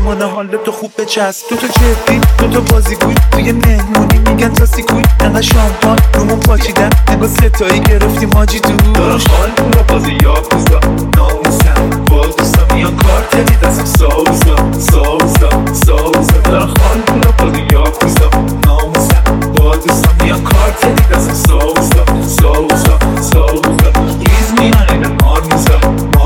مهمان حالت تو خوب بچسب. تو جدی تو بازیگوی توی مهمونی میگن تا سیکوی انقدر شامپان رومون پاچیدن انگار ستایی گرفتیم حاجی تو. دارم حال تو بازی یاکوزا ناموسم با دوستا میان کارتلی دستم ساوزا دارم حال تو بازی یاکوزا ناموسم با دوستا میان کارتلی دستم ساوزا ریز میان این مارموزا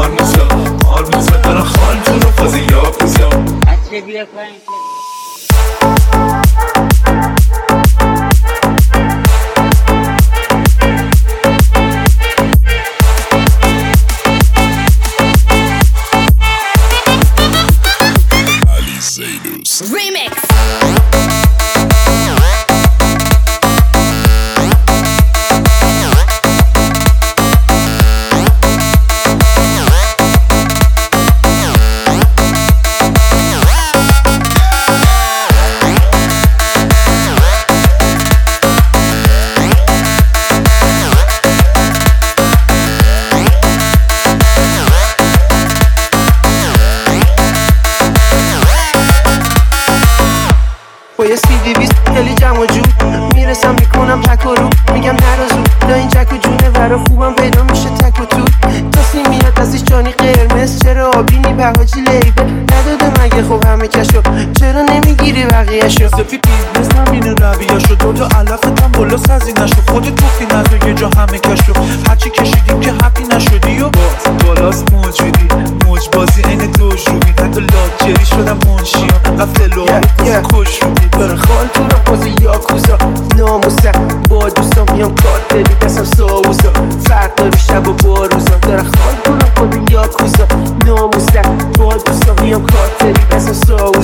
دارم حال تو بازی یاکوزا. اچه بیا پایین Remix. با یه CD 20 خیلی جمع و جو میرسم میکنم تک و رو میگم نرازو دا این جک و جونه برا خوبم پیدا میشه تک و تو کسی میاد ازش جانی قرمز چرا آبینی به حاجی لیبل نداده مگه خب همه کشو چرا نمیگیری بقیهشو سفی بیزنس همینه رویه‌شو دوتا علفتم بلا سزی نشو خودت گفتی نزو یه جا همه کشو هرچی کشیدیم که حقی نشدی و بالاست موجودی موج بازی این دوش رو میدن تو لاکجری شدم منشیام قفلو کش رو داره خال تو رو بازی یاکوزا ناموسم با دوستان میام کارتلی دستم ساوزا فرق داری شب و با روزا داره خال تو رو بازی یاکوزا ناموسم با دوستان میام کارتلی دستم ساوزا